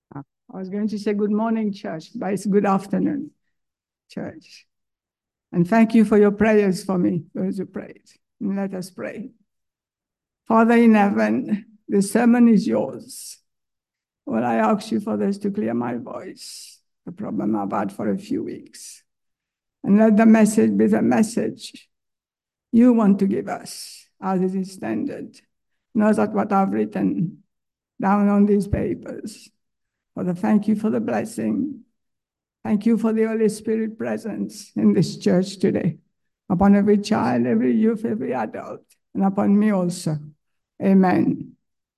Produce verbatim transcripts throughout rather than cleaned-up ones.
I was going to say good morning, church, but it's good afternoon, church. And thank you for your prayers for me, those who prayed. And let us pray. Father in heaven, the sermon is yours. Well, I ask you for this to clear my voice, the problem I've had for a few weeks. And let the message be the message you want to give us, as it is standard. Not that what I've written down on these papers. Father, thank you for the blessing. Thank you for the Holy Spirit presence in this church today, upon every child, every youth, every adult, and upon me also. Amen.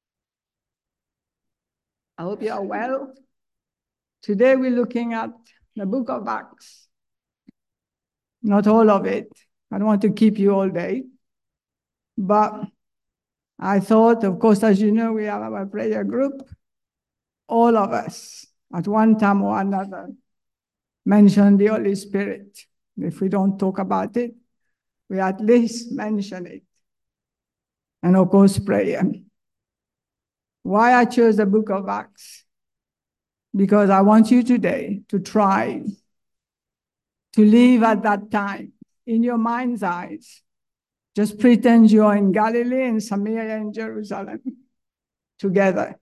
I hope you are well. Today we're looking at the book of Acts. Not all of it. I don't want to keep you all day. But I thought, of course, as you know, we have our prayer group. All of us, at one time or another, mention the Holy Spirit. If we don't talk about it, we at least mention it. And of course, prayer. Why I chose the book of Acts? Because I want you today to try to live at that time in your mind's eyes. Just pretend you're in Galilee and Samaria and Jerusalem together.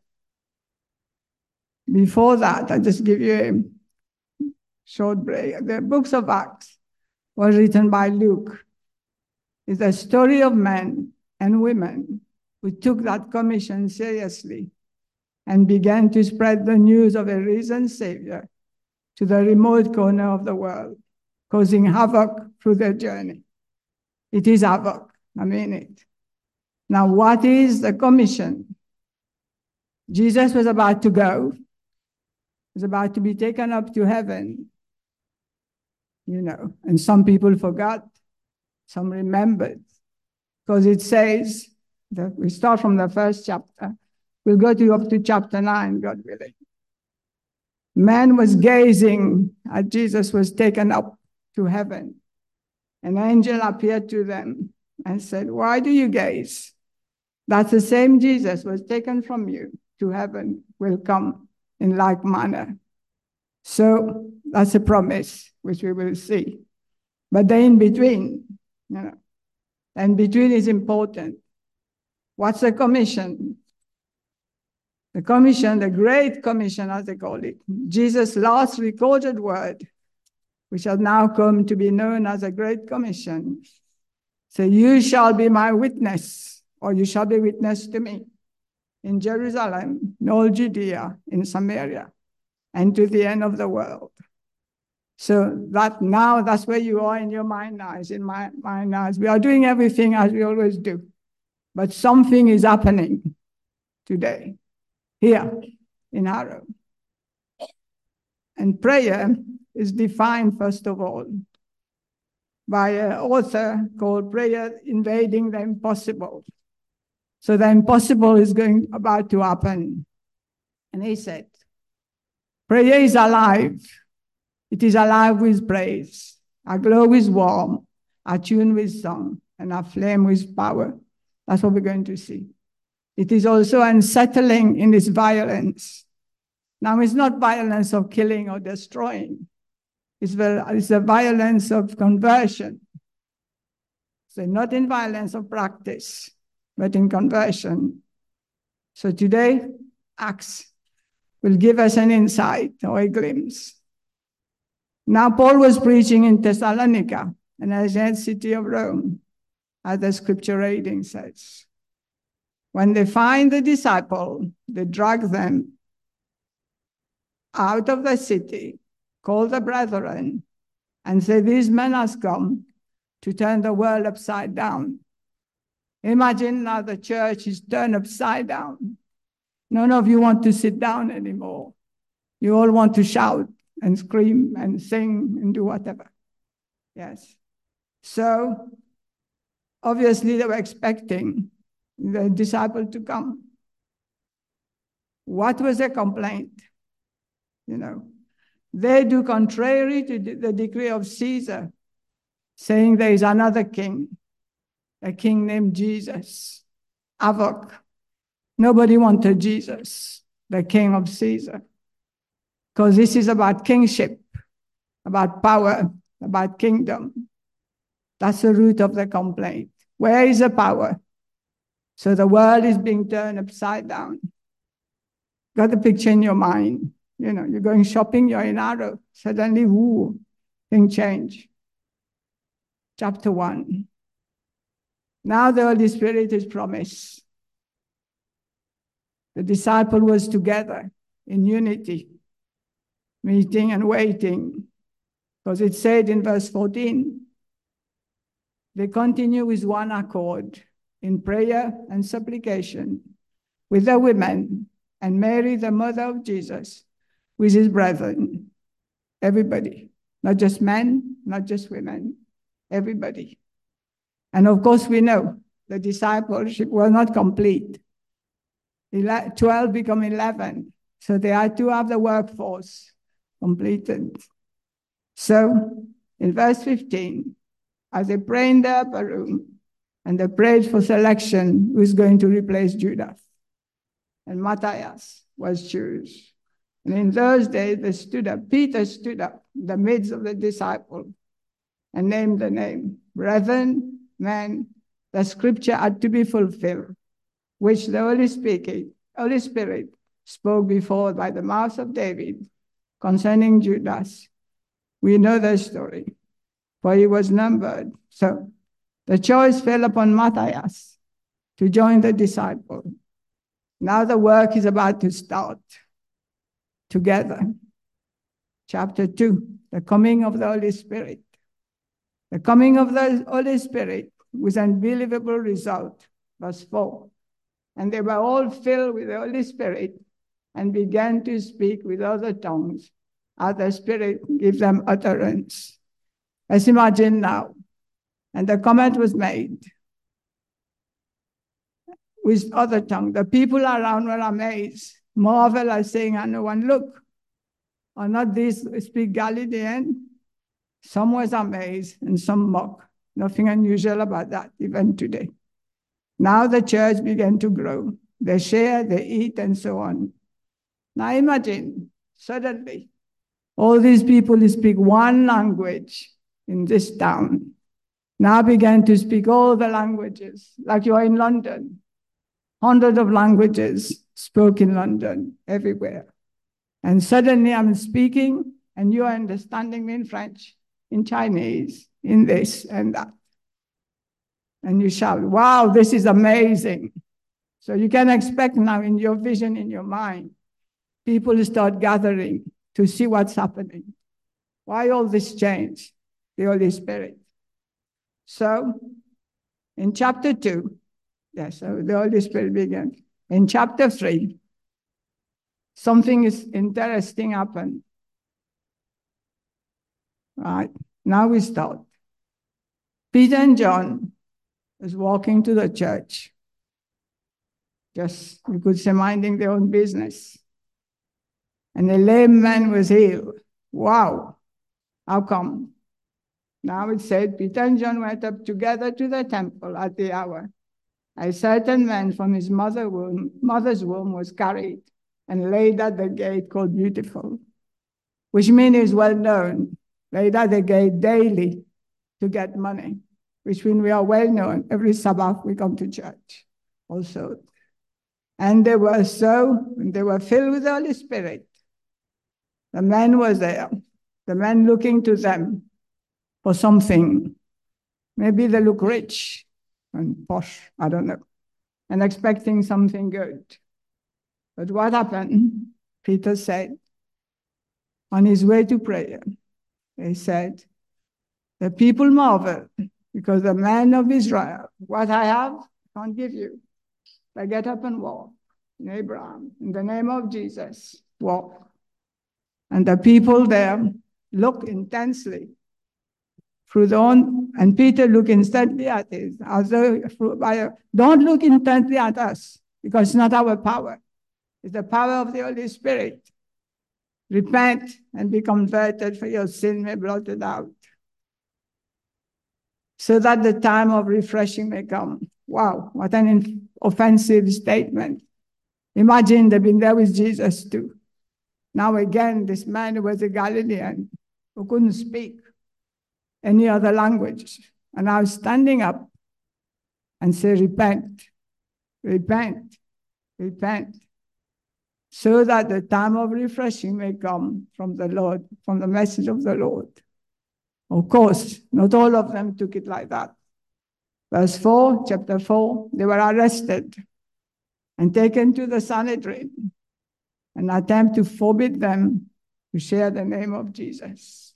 Before that, I just give you a short break. The books of Acts was written by Luke. It's a story of men and women who took that commission seriously and began to spread the news of a risen Savior to the remote corner of the world, causing havoc through their journey. It is havoc, I mean it. Now, what is the commission? Jesus was about to go, was about to be taken up to heaven, you know, and some people forgot, some remembered, because it says that we start from the first chapter. We'll go to up to chapter nine, God willing. Man was gazing as Jesus was taken up to heaven. An angel appeared to them and said, "Why do you gaze? That's the same Jesus was taken from you to heaven will come in like manner." So that's a promise which we will see. But the in between, you know, and between is important. What's the commission? The commission, the Great Commission, as they call it, Jesus' last recorded word, which has now come to be known as the Great Commission. So you shall be my witness, or you shall be witness to me in Jerusalem, in all Judea, in Samaria, and to the end of the world. So that now, that's where you are in your mind eyes, in my mind eyes. We are doing everything as we always do, but something is happening today, here in Harrow. And prayer is defined, first of all, by an author called Prayer Invading the Impossible. So the impossible is going about to happen. And he said, prayer is alive. It is alive with praise. Aglow with warmth, attuned with song, and aflame with power. That's what we're going to see. It is also unsettling in its violence. Now, it's not violence of killing or destroying. It's the, it's the violence of conversion. So not in violence of practice, but in conversion. So today, Acts will give us an insight or a glimpse. Now, Paul was preaching in Thessalonica, an ancient city of Rome, as the scripture reading says. When they find the disciple, they drag them out of the city, call the brethren, and say, "These men has come to turn the world upside down." Imagine now the church is turned upside down. None of you want to sit down anymore. You all want to shout and scream and sing and do whatever. Yes. So, obviously they were expecting the disciple to come. What was their complaint? You know, they do contrary to the decree of Caesar, saying there is another king, a king named Jesus. Havoc. Nobody wanted Jesus, the king of Caesar. because this is about kingship, about power, about kingdom. That's the root of the complaint. Where is the power? So the world is being turned upside down. Got the picture in your mind. You know, you're going shopping, you're in Arrow. Suddenly, whoo, things change. Chapter one. Now the Holy Spirit is promised. The disciple was together in unity, meeting and waiting. Because it said in verse fourteen, they continue with one accord in prayer and supplication with the women and Mary, the mother of Jesus, with his brethren. Everybody, not just men, not just women, everybody. And of course, we know the discipleship was not complete. twelve become eleven. So they had to have the workforce completed. So in verse fifteen, as they prayed in the upper room, and they prayed for selection who's going to replace Judas. And Matthias was chosen. And in those days, they stood up. Peter stood up in the midst of the disciples and named the name. Brethren, men, the scripture had to be fulfilled, which the Holy Spirit, Holy Spirit spoke before by the mouth of David concerning Judas. We know the story, for he was numbered. So the choice fell upon Matthias to join the disciple. Now the work is about to start together. Chapter two, the coming of the Holy Spirit. The coming of the Holy Spirit with unbelievable result. Verse four. And they were all filled with the Holy Spirit and began to speak with other tongues as the Spirit gives them utterance. Let's imagine now. And the comment was made with other tongue. The people around were amazed, marvel, saying, and no one, look, are not these speak Galilean? Some was amazed and some mock. Nothing unusual about that, even today. Now the church began to grow. They share, they eat, and so on. Now imagine, suddenly, all these people who speak one language in this town now began to speak all the languages, like you are in London. Hundreds of languages spoke in London, everywhere. And suddenly I'm speaking, and you are understanding me in French, in Chinese, in this and that. And you shout, wow, this is amazing. So you can expect now in your vision, in your mind, people start gathering to see what's happening. Why all this change? The Holy Spirit. So in chapter two, yes, so the Holy Spirit began. In chapter three, something is interesting happened. Right, now we start. Peter and John was walking to the church. Just, you could say, minding their own business. And a lame man was healed. Wow, how come? Now it said, Peter and John went up together to the temple at the hour. A certain man from his mother womb, mother's womb was carried and laid at the gate called Beautiful, which means is well known, laid at the gate daily to get money, which means we are well known. Every Sabbath we come to church also. And they were so, they were filled with the Holy Spirit. The man was there, the man looking to them for something. Maybe they look rich and posh, I don't know, and expecting something good. But what happened? Peter said, on his way to prayer, he said, the people marvel because the man of Israel, what I have, I can't give you. I get up and walk in Abraham, in the name of Jesus, walk. And the people there look intensely through the own, and Peter looked intently at it, as though, don't look intently at us, because it's not our power. It's the power of the Holy Spirit. Repent and be converted, for your sin may be blotted out, so that the time of refreshing may come. Wow, what an offensive statement. Imagine they've been there with Jesus too. Now again, this man who was a Galilean, who couldn't speak any other language, and now standing up and say, repent, repent, repent, so that the time of refreshing may come from the Lord, from the message of the Lord. Of course, not all of them took it like that. Verse four, chapter four, they were arrested and taken to the Sanhedrin and attempt to forbid them to share the name of Jesus.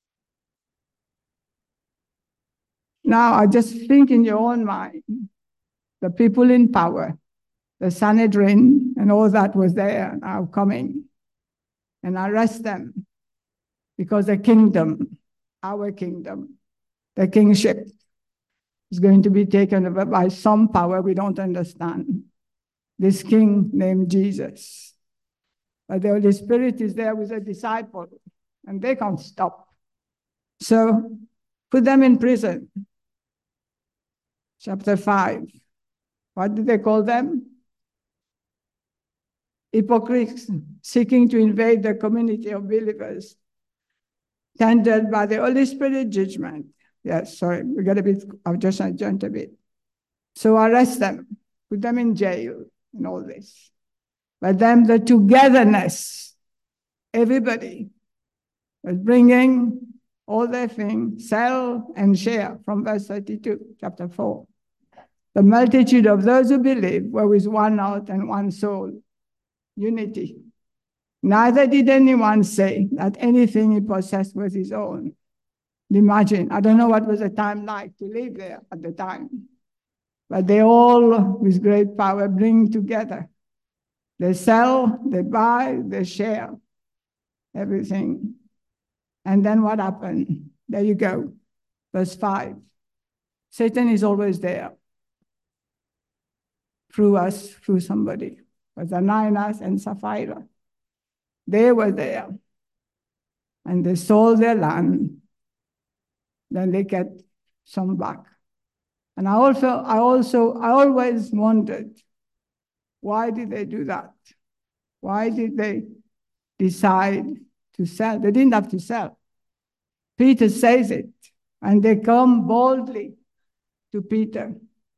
Now, I just think in your own mind, the people in power, the Sanhedrin and all that was there now coming and arrest them because the kingdom, our kingdom, the kingship is going to be taken over by some power we don't understand. This king named Jesus. But the Holy Spirit is there with the disciple and they can't stop. So put them in prison. Chapter five. What did they call them? Hypocrites seeking to invade the community of believers, tendered by the Holy Spirit judgment. Yes, sorry, we got a bit, I've just jumped a bit. So arrest them, put them in jail and all this. But then the togetherness, everybody was bringing all their things, sell and share, from verse thirty-two, chapter four. The multitude of those who believe were with one heart and one soul. Unity. Neither did anyone say that anything he possessed was his own. Imagine, I don't know what was the time like to live there at the time, but they all, with great power, bring together. They sell, they buy, they share everything. And then what happened? There you go, verse five. Satan is always there, through us, through somebody. But Ananias and Sapphira, they were there, and they sold their land. Then they get some back. And I also, I also, I always wondered, why did they do that? Why did they decide to sell? They didn't have to sell. Peter says it, and they come boldly to Peter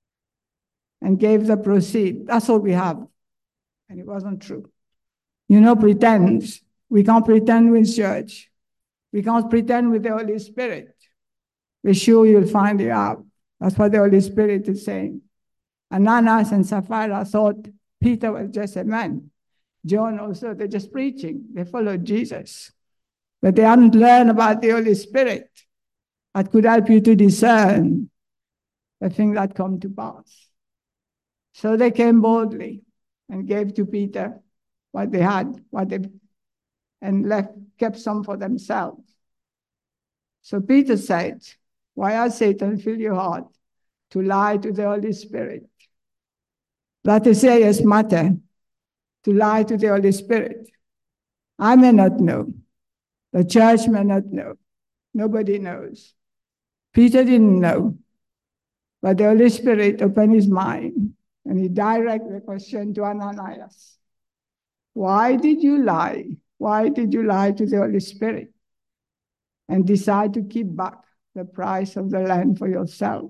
and gave the proceeds. That's all we have. And it wasn't true. You know, pretend. We can't pretend with church. We can't pretend with the Holy Spirit. We're sure you'll find it out. That's what the Holy Spirit is saying. Ananias and Sapphira thought Peter was just a man. John also, they're just preaching. They followed Jesus. But they hadn't learned about the Holy Spirit that could help you to discern the thing that come to pass. So they came boldly and gave to Peter what they had, what they and left, kept some for themselves. So Peter said, why has Satan filled your heart to lie to the Holy Spirit? That is serious matter, to lie to the Holy Spirit. I may not know. The church may not know. Nobody knows. Peter didn't know. But the Holy Spirit opened his mind and he directed the question to Ananias. Why did you lie? Why did you lie to the Holy Spirit and decide to keep back the price of the land for yourself?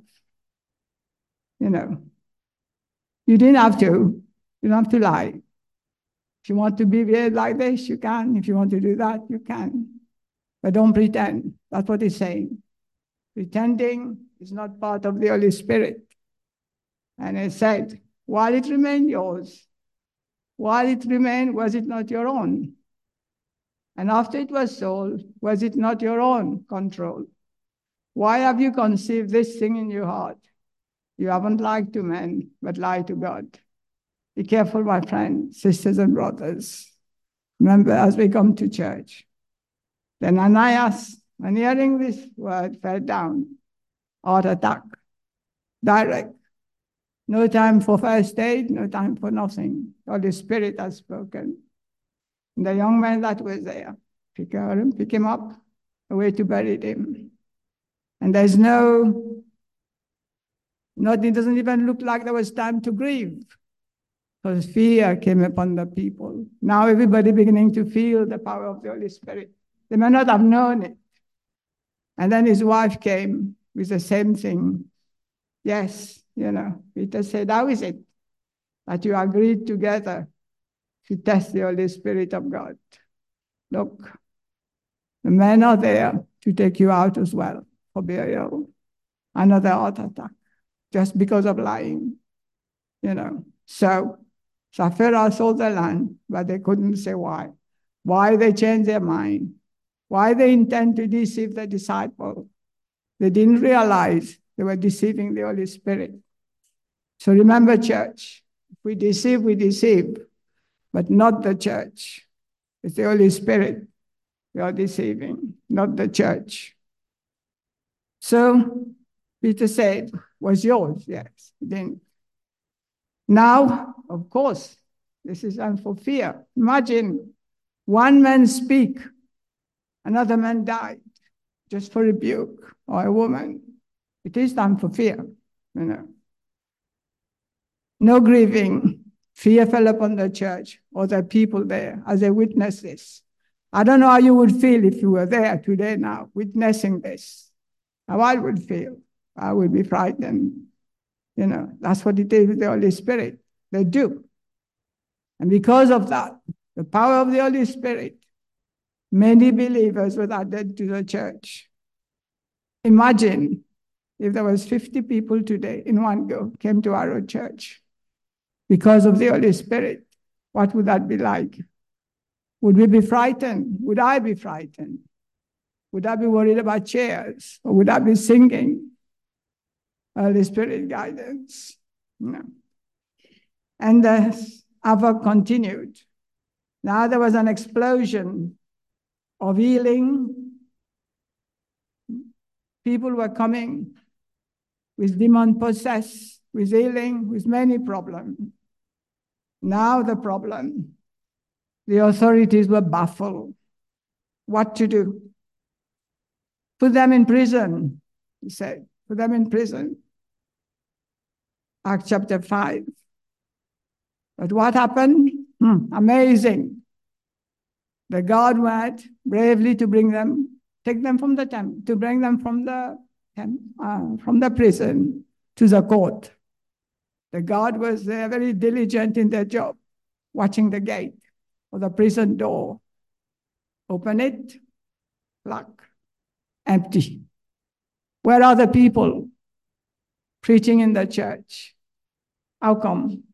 You know, you didn't have to. You don't have to lie. If you want to be weird like this, you can. If you want to do that, you can. But don't pretend. That's what he's saying. Pretending is not part of the Holy Spirit. And he said, while it remained yours, while it remained, was it not your own? And after it was sold, was it not your own control? Why have you conceived this thing in your heart? You haven't lied to men, but lied to God. Be careful, my friends, sisters and brothers. Remember, as we come to church. Then Ananias, when hearing this word, fell down. Heart attack. Direct. No time for first aid, no time for nothing. The Holy Spirit has spoken. And the young man that was there, pick him, pick him up, away to bury him. And there's no, not, it doesn't even look like there was time to grieve. because fear came upon the people. Now everybody beginning to feel the power of the Holy Spirit. They may not have known it. And then his wife came with the same thing. Yes, you know, Peter said, how is it that you agreed together to test the Holy Spirit of God? Look, the men are there to take you out as well for burial. Another heart attack, just because of lying, you know. So, Sapphira sold the land, but they couldn't say why. Why they changed their mind. Why they intend to deceive the disciple. They didn't realize they were deceiving the Holy Spirit. So remember, church, if we deceive, we deceive, but not the church. It's the Holy Spirit we are deceiving, not the church. So Peter said, was yours? Yes, he didn't. Now, of course, this is done for fear. Imagine one man speak, another man died, just for rebuke, or a woman. It is done for fear, you know. No grieving. Fear fell upon the church or the people there as they witnessed this. I don't know how you would feel if you were there today now, witnessing this. How I would feel. I would be frightened. You know, that's what it is with the Holy Spirit. They do. And because of that, the power of the Holy Spirit, many believers were added to the church. Imagine if there was fifty people today in one go came to our church because of the Holy Spirit. What would that be like? Would we be frightened? Would I be frightened? Would I be worried about chairs? Or would I be singing? Holy Spirit guidance. No. And the Havoc continued. Now there was an explosion of healing. People were coming with demon possessed, with healing, with many problems. Now the problem, the authorities were baffled. What to do? Put them in prison, he said. Put them in prison. Acts chapter five. But what happened? Hmm, amazing. The guard went bravely to bring them, take them from the temple, to bring them from the uh, from the prison to the court. The guard was there, very diligent in their job, watching the gate or the prison door. Open it, lock, empty. Where are the people preaching in the church? How come?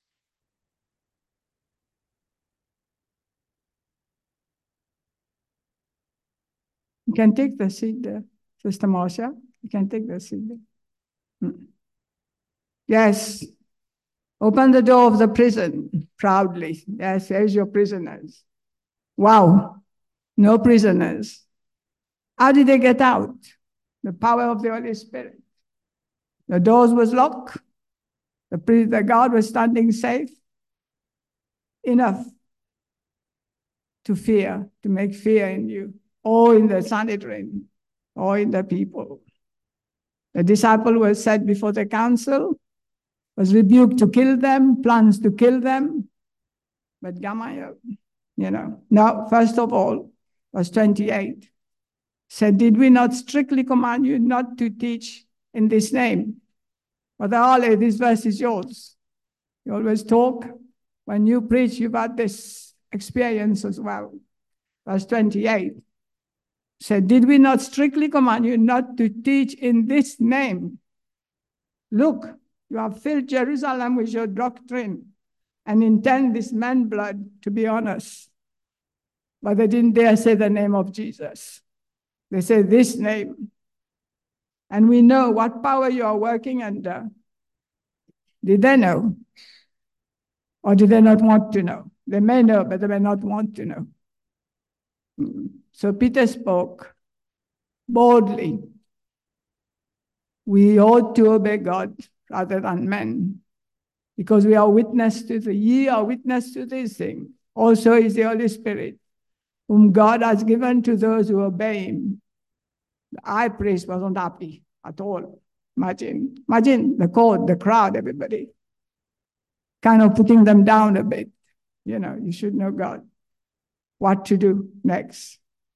You can take the seat there, Sister Marcia. You can take the seat there. Hmm. Yes. Open the door of the prison proudly. Yes, here's your prisoners. Wow. No prisoners. How did they get out? The power of the Holy Spirit. The doors was locked. The, the guard was standing safe. Enough to fear, to make fear in you, or in the Sanhedrin, or in the people. The disciple was set before the council, was rebuked to kill them, plans to kill them. But Gamaliel, you know. Now, first of all, verse twenty-eight said, did we not strictly command you not to teach in this name? But Harley, this verse is yours. You always talk. When you preach, you've had this experience as well. Verse twenty-eight said, did we not strictly command you not to teach in this name? Look, you have filled Jerusalem with your doctrine and intend this man blood to be honest. But they didn't dare say the name of Jesus. They said this name. And we know what power you are working under. Did they know? Or did they not want to know? They may know, but they may not want to know. So Peter spoke boldly. We ought to obey God rather than men, because we are witness to the, ye are witness to this thing. Also is the Holy Spirit, whom God has given to those who obey him. The high priest wasn't happy at all. Imagine, imagine the court, the crowd, everybody. kind of putting them down a bit. You know, you should know God, what to do next.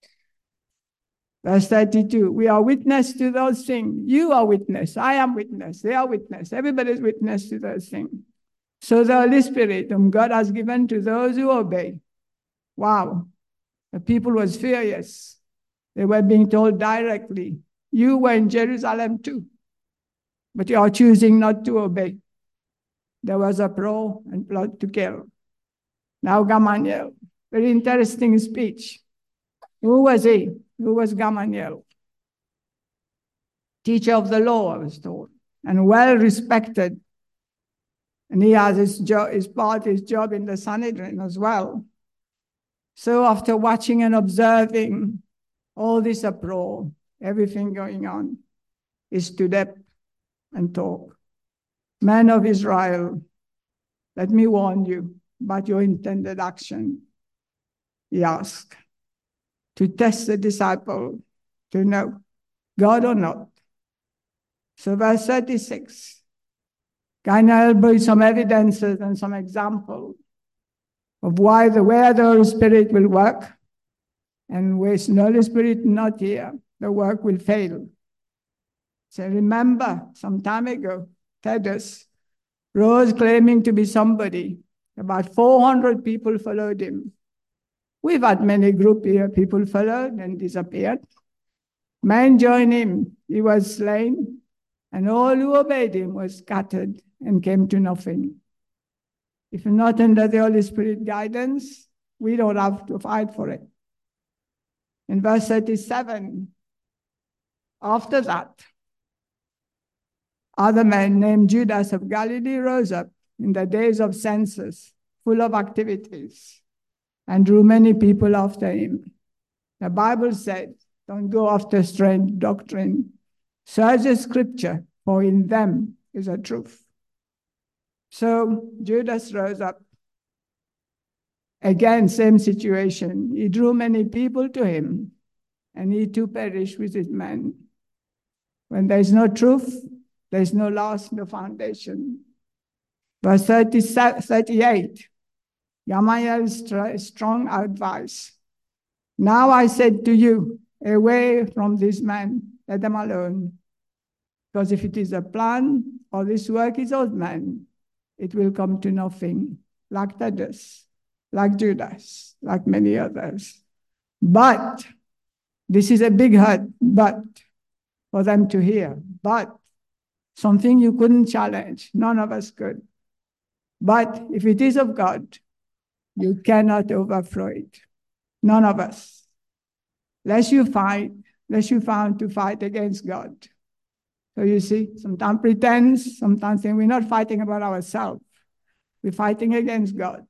Verse thirty-two, we are witness to those things. You are witness. I am witness. They are witness. Everybody's witness to those things. So the Holy Spirit, whom God has given to those who obey. Wow. The people was furious. They were being told directly, you were in Jerusalem too, but you are choosing not to obey. There was a uproar and plot to kill. Now Gamaliel, very interesting speech. Who was he? Who was Gamaliel? Teacher of the law, I was told, and well respected. And he has his, job, his part, his job in the Sanhedrin as well. So after watching and observing all this uproar, everything going on, he stood up and talked. Men of Israel, let me warn you about your intended action. He asked to test the disciple to know God or not. So verse thirty-six, kind of elbow some evidences and some examples of why the where the Holy Spirit will work, and where the Holy Spirit not here, the work will fail. So remember, some time ago, Thaddeus rose claiming to be somebody. About four hundred people followed him. We've had many groups here, people followed and disappeared. Men joined him, he was slain, and all who obeyed him were scattered and came to nothing. If not under the Holy Spirit guidance, we don't have to fight for it. In verse thirty-seven, after that, other men named Judas of Galilee rose up in the days of census, full of activities, and drew many people after him. The Bible said, don't go after strange doctrine. Search the scripture, for in them is a truth. So Judas rose up. Again, same situation. He drew many people to him, and he too perished with his men. When there is no truth, there is no last, no foundation. Verse thirty-eight, Gamaliel's strong advice. Now I said to you, away from these men, let them alone. Because if it is a plan or this work is old man, it will come to nothing, like Thaddeus, like Judas, like many others. But, this is a big hurt, but, for them to hear, but, something you couldn't challenge, none of us could. But if it is of God, you cannot overthrow it. None of us. Lest you fight, lest you found to fight against God. So you see, sometimes pretense, sometimes think we're not fighting about ourselves. We're fighting against God.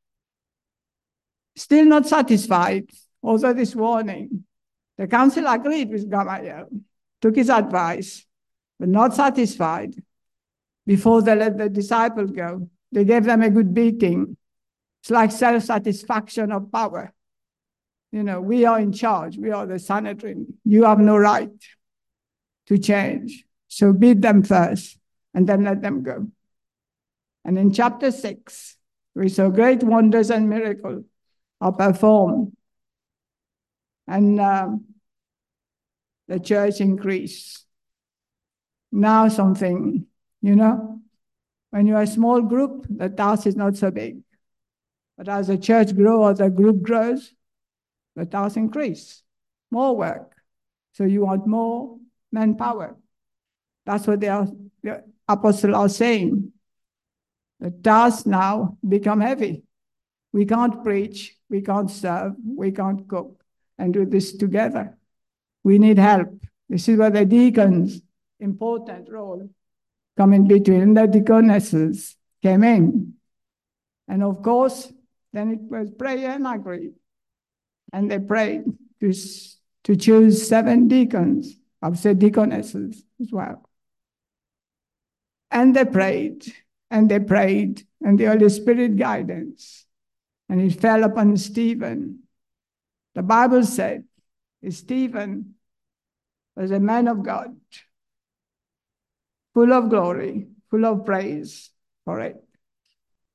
Still not satisfied, also this warning. The council agreed with Gamaliel, took his advice, but not satisfied. Before they let the disciples go, they gave them a good beating. It's like self-satisfaction of power. You know, we are in charge. We are the Sanhedrin. You have no right to change. So beat them first, and then let them go. And in chapter six, we saw great wonders and miracles are performed. And um, the church increased. Now something, you know, when you're a small group, the task is not so big. But as the church grows or the group grows, the task increases. More work. So you want more manpower. That's what they are, the apostles are saying. The tasks now become heavy. We can't preach, we can't serve, we can't cook and do this together. We need help. This is where the deacons, important role, come in between. And the deaconesses came in. And of course, then it was prayer and agree. And they prayed to, to choose seven deacons. I've said deaconesses as well. And they prayed, and they prayed, and the Holy Spirit guidance. And it fell upon Stephen. The Bible said, Stephen was a man of God, full of glory, full of praise for it.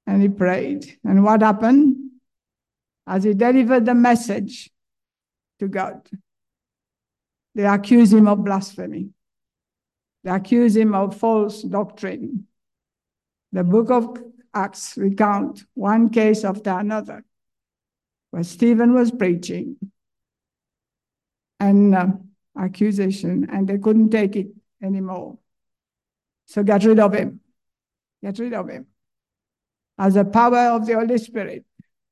and he prayed. And what happened? As he delivered the message to God, they accused him of blasphemy. They accused him of false doctrine. The book of Acts recounts one case after another where Stephen was preaching and uh, accusation, and they couldn't take it anymore. So get rid of him. Get rid of him. As the power of the Holy Spirit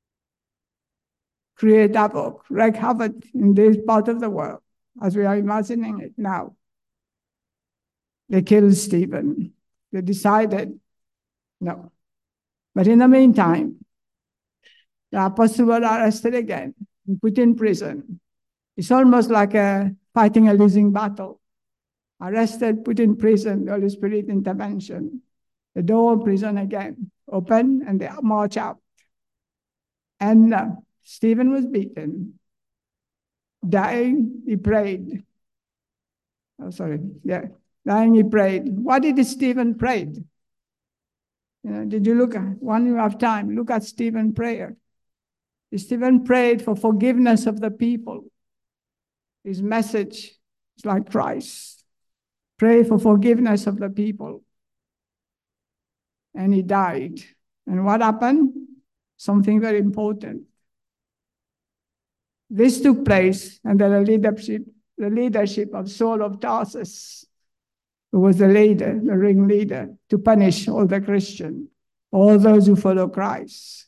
create havoc, wreak havoc in this part of the world, as we are imagining it now. They killed Stephen. They decided, no. But in the meantime, the apostles were arrested again and put in prison. It's almost like a, fighting a losing battle. Arrested, put in prison, the Holy Spirit intervention. The door of prison again open, and they march out. And uh, Stephen was beaten. Dying, he prayed. Oh, sorry, yeah. Dying, he prayed. What did Stephen pray? You know, did you look at, when you have time, look at Stephen's prayer. Stephen prayed for forgiveness of the people. His message is like Christ. Pray for forgiveness of the people. And he died. And what happened? Something very important. This took place under the leadership, the leadership of Saul of Tarsus, who was the leader, the ringleader, to punish all the Christians, all those who follow Christ.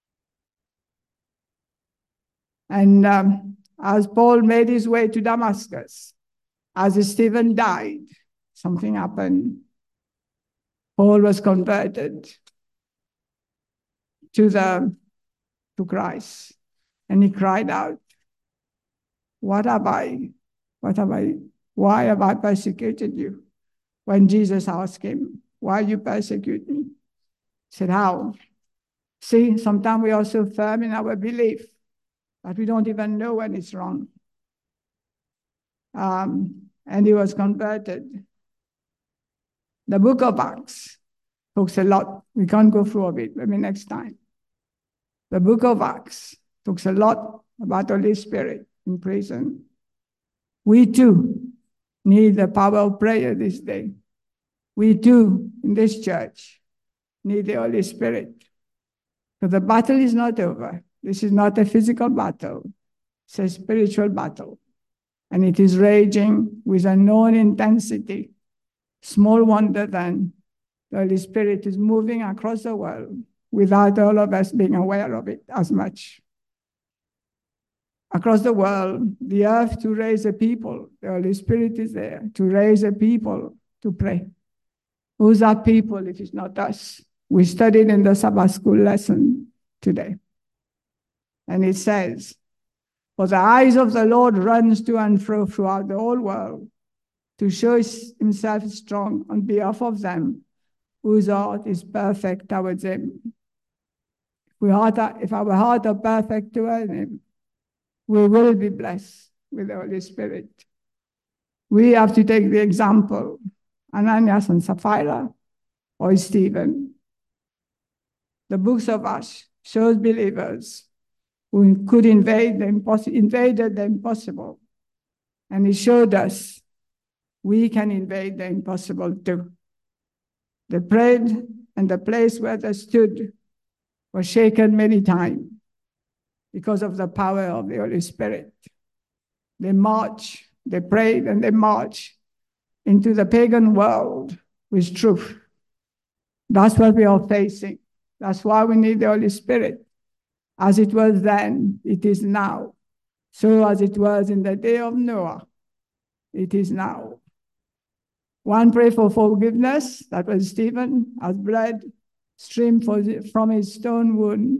And um, as Paul made his way to Damascus, as Stephen died, something happened. Paul was converted to the to Christ, and he cried out, "What have I? What have I? Why have I persecuted you?" When Jesus asked him, "Why you persecute me?" He said, "How? See, sometimes we are so firm in our belief that we don't even know when it's wrong." Um, and he was converted. The book of Acts talks a lot. We can't go through of it, maybe next time. The book of Acts talks a lot about the Holy Spirit in prison. We too need the power of prayer this day. We too, in this church, need the Holy Spirit. Because the battle is not over. This is not a physical battle. It's a spiritual battle. And it is raging with unknown intensity. Small wonder then, the Holy Spirit is moving across the world without all of us being aware of it as much. Across the world, the earth to raise a people, the Holy Spirit is there to raise a people to pray. Who's our people if it's not us? We studied in the Sabbath school lesson today. And it says, "For the eyes of the Lord runs to and fro throughout the whole world to show himself strong on behalf of them whose heart is perfect towards him." If, we heart are, if our heart are perfect towards him, we will be blessed with the Holy Spirit. We have to take the example, Ananias and Sapphira or Stephen. The books of Acts shows believers who could invade the impossible, invaded the impossible. And it showed us we can invade the impossible too. They prayed, and the place where they stood was shaken many times because of the power of the Holy Spirit. They marched, they prayed, and they marched into the pagan world with truth. That's what we are facing. That's why we need the Holy Spirit. As it was then, it is now. So as it was in the day of Noah, it is now. One prayed for forgiveness, that was Stephen, as blood streamed from his stone wound.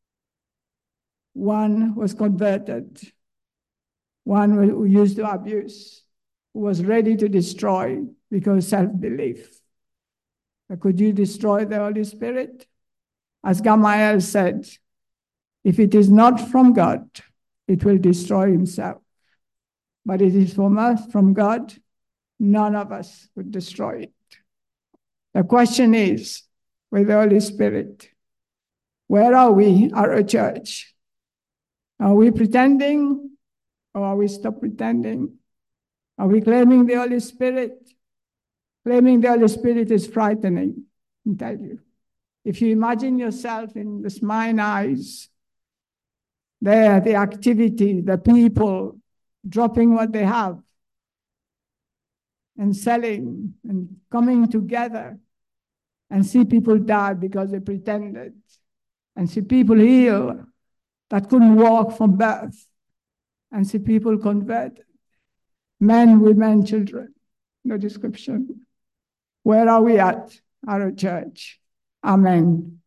One was converted. One who used to abuse, who was ready to destroy because self-belief. But could you destroy the Holy Spirit? As Gamaliel said, if it is not from God, it will destroy himself. But it is from us, from God, none of us would destroy it. The question is, with the Holy Spirit, Where are we, our church? Are we pretending, or are we stop pretending? Are we claiming the Holy Spirit? Claiming the Holy Spirit is frightening, I tell you. If you imagine yourself in the Smyrna eyes, there, the activity, the people dropping what they have and selling and coming together, and see people die because they pretended, and see people heal that couldn't walk from birth, and see people converted, men, women, children, no description. Where are we at, our church? Amen.